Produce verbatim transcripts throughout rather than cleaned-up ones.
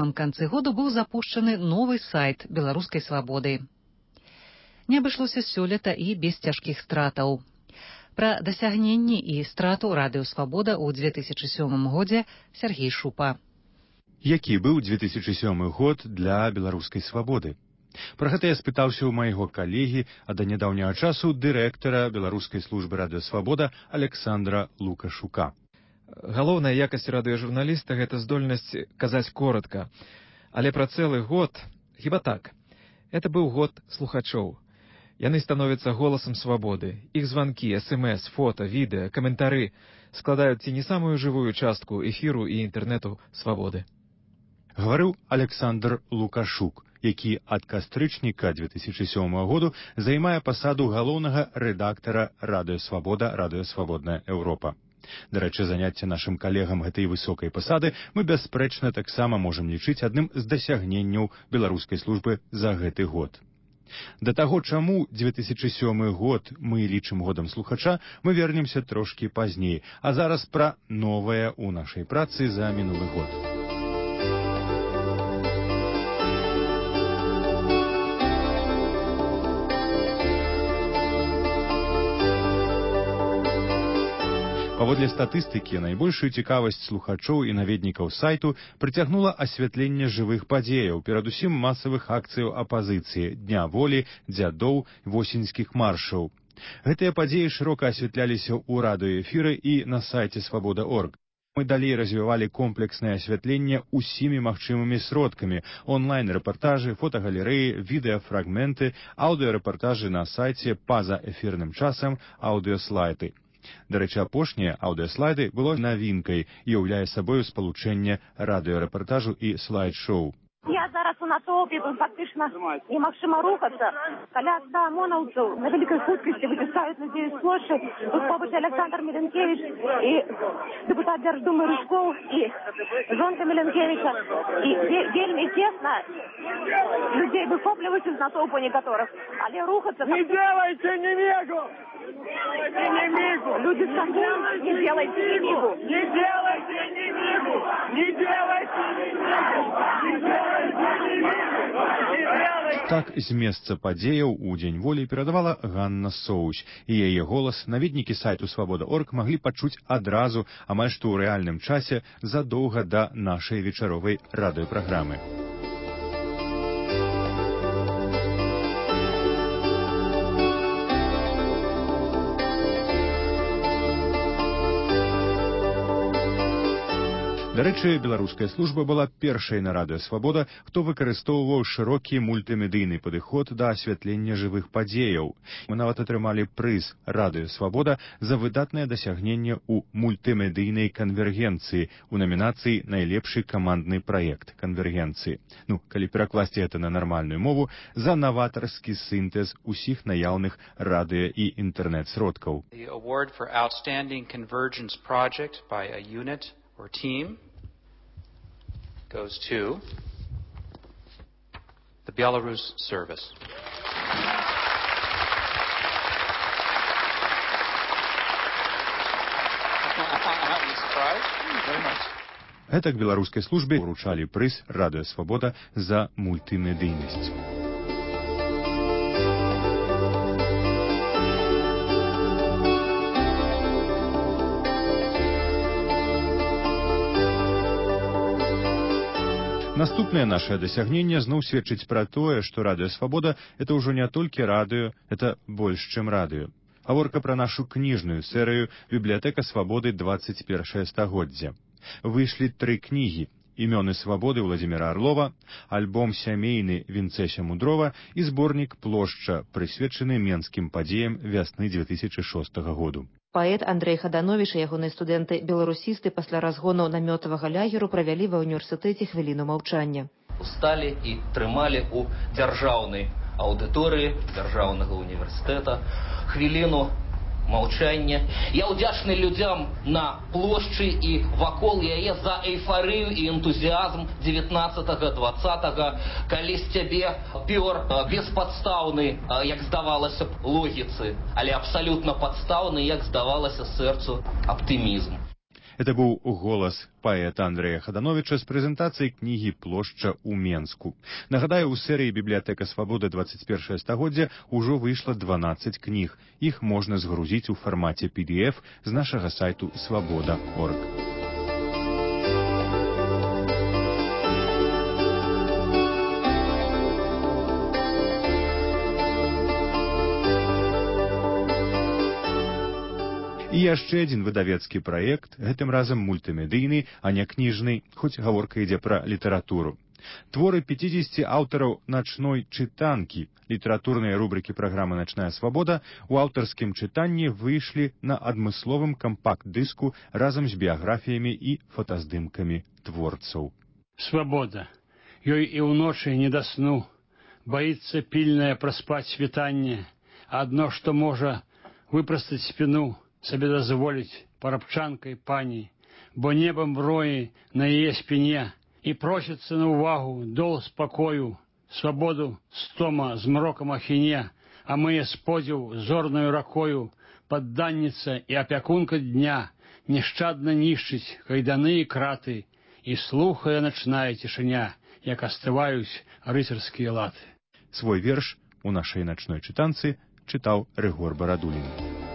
самым канцы году быў запушчаны новы сайт беларускай свабоды. Не абышлося сёлета і без цяжкіх стратаў. Пра дасягненні і страту радыё «Свабода» ў две тысячы сёмым годзе Сергей Шупа. Які быў две тысячы сёмы год для беларускай свабоды? Пра гэта я спытаўся ў майго калегі, а да нядаўняга часу дырэктара беларускай службы радыё «Свабода» Александра Лукашука. Галоўная якасць радыёжурналіста — гэта здольнасць казаць коратка. Але пра цэлы год, хіба так. Это быў год слухачоў. Яны становяцца голасам свабоды. Іх званкі, эс-эм-эс, фота, відэа, каментары складаюць ці не самую жывую частку эфіру і інтэрнэту свабоды. Гаварыў Александр Лукашук, які ад кастрычніка две тысячы сёмага году займае пасаду галоўнага рэдактара радыё «Свабода», радыё «Свабодная Еўропа». Дарэчы, заняцце нашым калегам гэтай высокай пасады мы бясспрэчна таксама можам лічыць адным з дасягненняў беларускай службы за гэты год. Да таго, чаму две тысячы сёмы год мы лічым годам слухача, мы вернемся трошкі пазней, а зараз пра новае ў нашай працы за мінулы год. Паводле статыстыкі, найбольшую цікавасць слухачоў і наведнікаў сайту прыцягнула асвятленне жывых падзеяў, перадусім масавых акцыяў апазіцыі, Дня волі, дзядоў, восеньскіх маршаў. Гэтыя падзеі шырока асвятляліся ў радыёэфіры і на сайце свабода точка орг. Мы далей развівалі комплекснае асвятленне ўсімі магчымымі сродкамі: онлайн-рэпартажы, фотагалерэі, відэафрагменты, аўдыёрэпартажы на сайце, па-за эфірным часам, аўдыёслайды. Дарэчы, апошнія аўдыёслайды было навінкай і ўяўляе сабою спалучэнне радыёрэпартажу і слайд-шоу. Я зараз у натоўпе, тут фактычна немагчыма рухацца. Каля ста ОМОНаўцаў на вялікай хуткасці выціскаюць людзей з плошчы. Тут побач Александр Міленкевіч і дэпутат Дзярждумы Рыжкоў і жонка Міленкевіча. І вельмі цесна людзей выхопліваюць з натоўпу некаторых. Але рухацца... Не делайте немигу! Не мигу! Люди скандуют, не делайте немигу! Не делайте немигу! Не делайте немигу! Так з месца падзеяў у Дзень волі перадавала Ганна Соусь, і яе голас наведнікі сайту свабода точка орг маглі пачуць адразу, амаль што ў рэальным часе, задоўга да нашай вечаровай радыёпраграмы. Дарэчы, беларуская служба была першай на радыё «Свабода», хто выкарыстоўваў шырокі мультымедыйны падыход да асвятлення жывых падзеяў. Мы нават атрымалі прыз «Радыё Свабода» за выдатнае дасягненне ў мультымедыйнай канвергенцыі у намінацыі «Найлепшы камандны праект канвергенцыі». Ну, калі перакласці гэта на нармальную мову, за наватарскі сінтэз усіх наяўных радыё і інтэрнэт-сродкаў. The award for outstanding convergence project by a unit or team goes to the Belarus service. Гэтак беларускай службе уручалі прыз «Радыё Свабода» за мультымедыйнасць. Наступнае нашае дасягненне зноў сведчыць пра тое, што радыё «Свабода» — это ўжо не толькі радыё, это больш, чым радыё. Гаворка пра нашу кніжную серыю «Бібліятэка свабоды двадцать першае стагоддзе». Выйшлі тры кнігі: «Імёны свабоды» Владзіміра Арлова, альбом сямейны Вінцэся Мудрова і зборнік «Плошча», прысвечаны менскім падзеям вясны две тысячы шостага году. Паэт Андрэй Хадановіч і ягоныя студэнты-беларусісты пасля разгону намётавага лагеру правялі ва ўніверсітэце хвіліну маўчання. Усталі і трымалі ў дзяржаўнай аўдыторыі дзяржаўнага універсітэта хвіліну маўчання. Я ўдзячны людзям на плошчы і вакол яе за эйфарыю і энтузіазм дзевятнаццатага дваццатага, калі з цябе пёр беспадстаўны, як здавалася б, логіцы, але абсалютна падстаўны, як здавалася сэрцу, аптымізм. Это быў голас паэта Андрэя Хадановіча з прэзентацыяй кнігі «Плошча ў Менску». Нагадаю, у серыі «Бібліятэка свабоды двадцать першае стагоддзя» ужо выйшла дванаццаць кніг. Іх можна згрузіць у фармаце пі ді эф з нашага сайту свабода крапка орг. І яшчэ адзін выдавецкі праект, гэтым разам мультымедыйны, а не кніжны, хоць гаворка ідзе пра літаратуру. Творы пяцідзесяці аўтараў начной чытанкі, літаратурныя рубрыкі праграмы «Начная свабода» у аўтарскім чытанні выйшлі на адмысловым кампакт-дыску разам з біяграфіямі і фотаздымкамі творцаў. Свабода. Ёй і ўночы не да сну. Баіцца пільнае праспаць світанне. Адно, што можа выпрастаць спіну, сабе дазволіць парабчанкай пані, бо небам броі на яе спіне, і просіцца на ўвагу дол спакою, свабоду стома з мрокам ахіне, а мые сподзіў зорнаю ракою, падданніца і апякунка дня, няшчадна нішчыць кайданы і краты, і слухае начная цішыня, як астываюць рыцарскія латы. Свой верш у нашай начной чытанцы чытаў Рыгор Барадулін.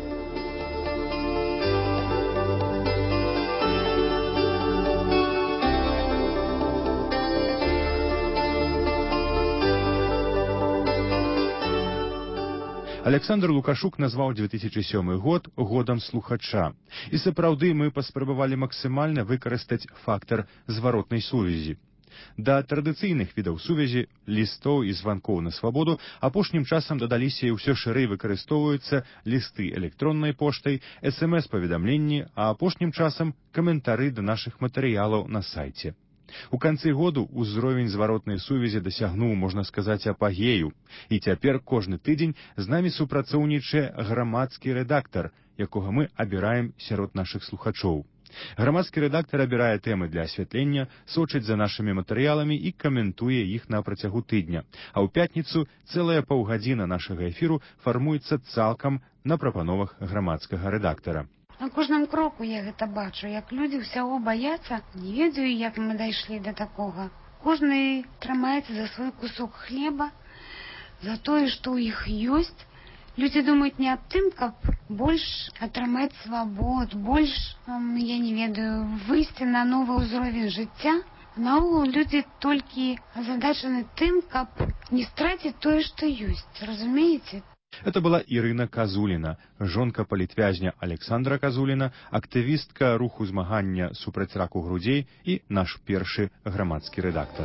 Александр Лукашук назваў две тысячи сёмы год годам слухача. І сапраўды мы паспрабавалі максімальна выкарыстаць фактар зваротнай сувязі. Да традыцыйных відаў сувязі, лістоў і званкоў на свабоду апошнім часам дадаліся і ўсё шырэй выкарыстоўваюцца лісты электроннай поштай, эс эм эс-паведамленні, а апошнім часам каментары да нашых матэрыялаў на сайце. У канцы году ўзровень зваротнай сувязі дасягнуў, можна сказаць, апагею. І цяпер кожны тыдзень з намі супрацоўнічае грамадскі рэдактар, якога мы абіраем сярод нашых слухачоў. Грамадскі рэдактар абірае тэмы для асвятлення, сочыць за нашымі матэрыяламі і каментуе іх на працягу тыдня. А ў пятніцу цэлая паўгадзіна нашага эфіру фармуецца цалкам на прапановах грамадскага рэдактара. На кожным кроку я гэта бачу, як людзі ўсяго баяцца, не ведаю, як мы дайшлі да такога. Кожны трымаецца за свой кусок хлеба, за тое, што ў іх ёсць. Людзі думаюць не аб тым, каб больш атрымаць свабод, больш, я не ведаю, выйсці на новы ўзровень жыцця. Наогул людзі толькі азадачаны тым, каб не страціць тое, што ёсць. Разумееце? Это была Ірына Казуліна, жонка палітвязня Александра Казуліна, актывістка руху змагання супраць раку грудзей і наш першы грамадскі рэдактар.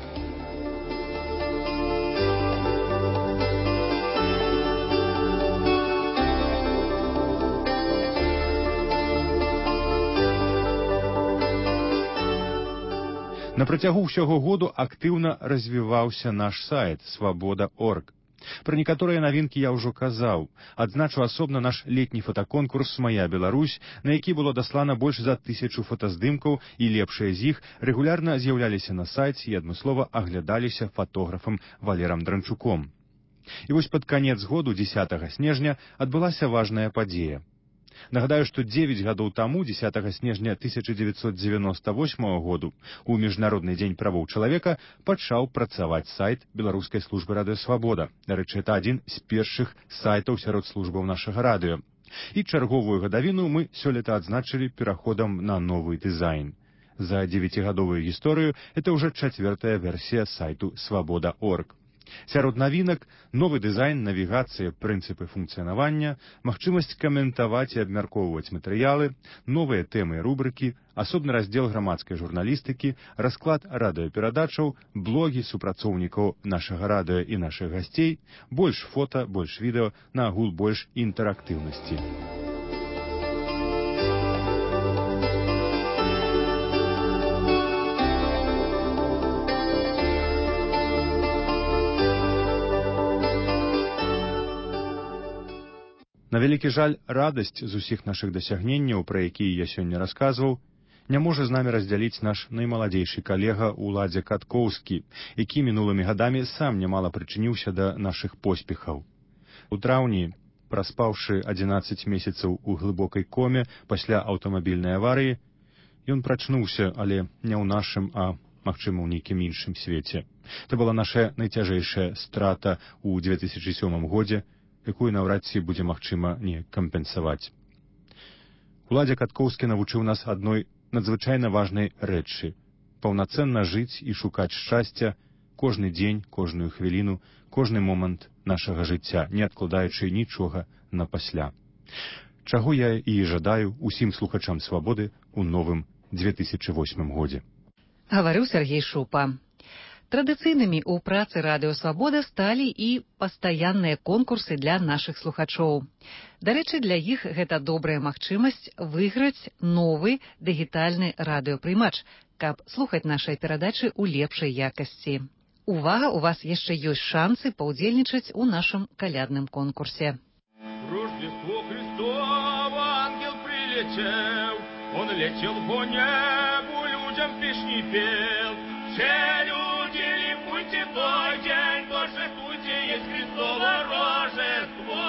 На працягу ўсяго году актыўна развіваўся наш сайт свабода крапка орг. Пра некаторыя навінкі я ўжо казаў. Адзначу асобна наш летні фотаконкурс «Мая Беларусь», на які было даслана больш за тысячу фотаздымкаў, і лепшыя з іх рэгулярна з'яўляліся на сайце і адмыслова аглядаліся фотографам Валерам Дранчуком. І вось пад канец году, дзесятага снежня, адбылася важная падзея. Нагадаю, што дзевяць гадоў таму, дзесятага снежня тысяча дзевяцьсот дзевяноста восьмага году, у Міжнародны дзень правоў чалавека пачаў працаваць сайт Беларускай службы радыёсвабода. Дарэчы, это адзін з першых сайтаў сярод службаў нашага радыё. І чарговую гадавіну мы сёлета адзначылі пераходам на новы дызайн. За дзевяцігадовую гісторыю это ўжо чацвёртая версія сайту свабода крапка орг. Сярод навінак новы дызайн, навігацыя, прынцыпы функцыянавання, магчымасць каментаваць і абмяркоўваць матэрыялы, новыя тэмы і рубрыкі, асобны раздзел грамадскай журналістыкі, расклад радыёперадачаў, блогі супрацоўнікаў нашага радыё і нашых гасцей, больш фота, больш відэо, на агул больш інтэрактыўнасці. На вялікі жаль, радасць з усіх нашых дасягненняў, пра якія я сёння расказваў, не можа з намі раздзяліць наш наймаладзейшы калега Уладзя Каткоўскі, які мінулымі гадамі сам нямала прычыніўся да нашых поспехаў. У траўні, праспаўшы адзінаццаць месяцаў у глыбокай коме пасля аўтамабільнай аварыі, Ён прачнуўся, але не ў нашым, а, магчыма, ў нейкім іншым свеце. Это была наша найцяжэйшая страта ў две тысячы сёмым годзе, якую наўрад ці будзе магчыма не кампенсаваць. Уладзя Каткоўскі навучыў нас адной надзвычайна важнай рэчы — паўнацэнна жыць і шукаць шчасця кожны дзень, кожную хвіліну, кожны момант нашага жыцця, не адкладаючы нічога на пасля. Чаго я і жадаю усім слухачам свабоды ў новым две тысячы восьмым годзе. Гаварыў Сергей Шупа. Традыцыйнымі ў працы радыё «Свабода» сталі і пастаянныя конкурсы для нашых слухачоў. Дарэчы, для іх гэта добрая магчымасць выйграць новы дыгітальны радыёпрымач, каб слухаць нашыя перадачы ў лепшай якасці. Увага, у вас яшчэ ёсць шансы паўдзельнічаць у нашым калядным конкурсе. Рождество Христово, ангел прилетел, он летел по небу, людям песни пел. Все люди, ликуйте той день, торжествуйте, есть Христово Рождество.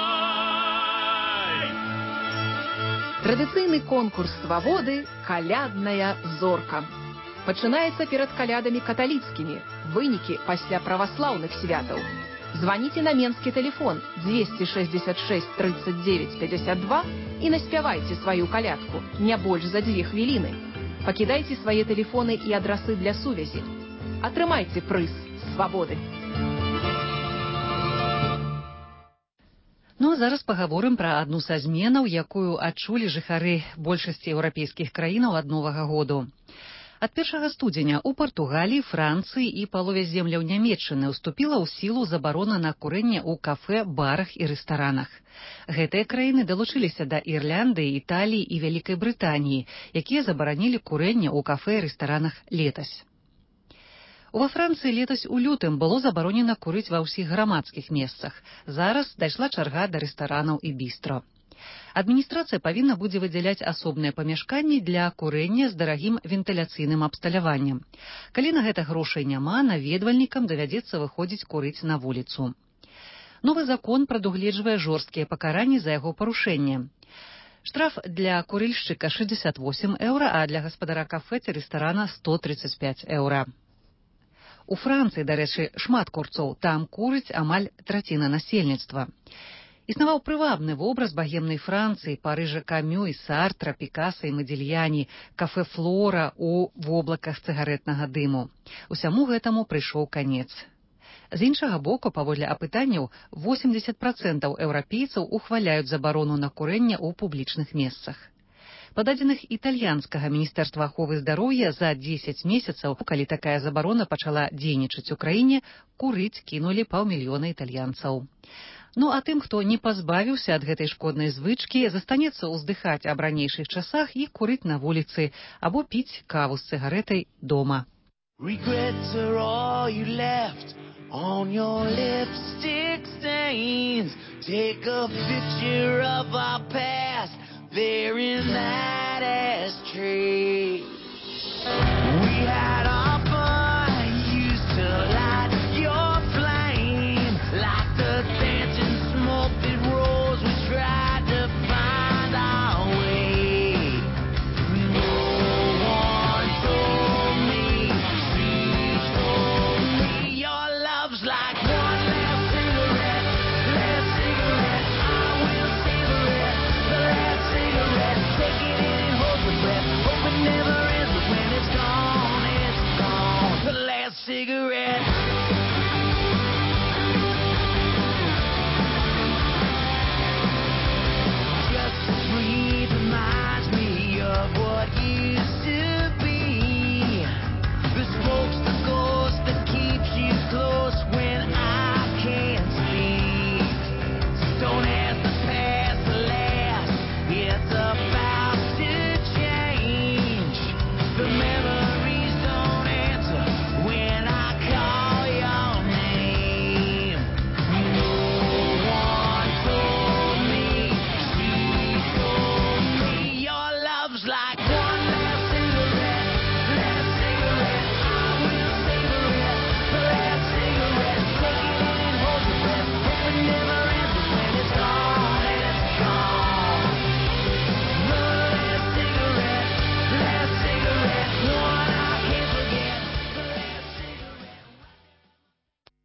Традыцыйны конкурс свабоды «Калядная зорка». Пачынаецца перад калядамі каталіцкімі, вынікі пасля праваслаўных святаў. Званіце на менскі тэлефон двести шестьдесят шесть тридцать девять пятьдесят два і наспявайце сваю калядку, не больш за дзве хвіліны. Пакідайце свае тэлефоны і адрасы для сувязі. Атрымайце прыз свабоды. Ну а зараз пагаворым пра адну са зменаў, якую адчулі жыхары большасці еўрапейскіх краінаў ад новага году. Ад першага студзеня ў Партугаліі, Францыі і палове земляў Нямецчыны ўступіла ў сілу забарона на курэнне ў кафэ, барах і рэстаранах. Гэтыя краіны далучыліся да Ірландыі, Італіі і Вялікай Брытаніі, якія забаранілі курэнне ў кафэ і рэстаранах летась. Ува Францыі летась у лютым было забаронена курыць ва ўсіх грамадскіх месцах. Зараз дайшла чарга да рэстаранаў і бістро. Адміністрацыя павінна будзе выдзяляць асобныя памяшканні для курэння з дарагім вентыляцыйным абсталяваннем. Калі на гэта грошай няма, наведвальнікам давядзецца выходзіць курыць на вуліцу. Новы закон прадугледжвае жорсткія пакаранні за яго парушэнне. Штраф для курыльшчыка шестьдесят восемь еўра, а для гаспадара кафэ ці рэстарана сто тридцать пять еўра. У Францыі, дарэчы, шмат курцоў, там курыць амаль траціна насельніцтва. Існаваў прывабны вобраз багемнай Францыі, Парыжа Камю і Сартра, Пікаса і Мадзільяні, кафэ Флора у воблаках цыгарэтнага дыму. Усяму гэтаму прыйшоў канец. З іншага боку, паводле апытанняў, восемьдесят процентаў еўрапейцаў ухваляюць забарону на курэнне ў публічных месцах. Па дадзеных італьянскага міністэрства аховы здароўя, за дзесяць месяцаў, калі такая забарона пачала дзейнічаць у краіне, курыць кінулі паўмільёна італьянцаў. Ну а тым, хто не пазбавіўся ад гэтай шкоднай звычкі, застанецца ўздыхаць аб ранейшых часах і курыць на вуліцы або піць каву з цыгарэтай дома. Regrets are all you left on your lipstick stains. Take a picture of our past there in that ashtray. We had our fun, used to light your flame like the dancing smoke that rose. We tried to find our way. No one told me, please told me your love's like one last cigarette, last cigarette. I will savor it, the last cigarette. Take it in and hold your breath. Hope it never ends, but when it's gone, it's gone. The last cigarette.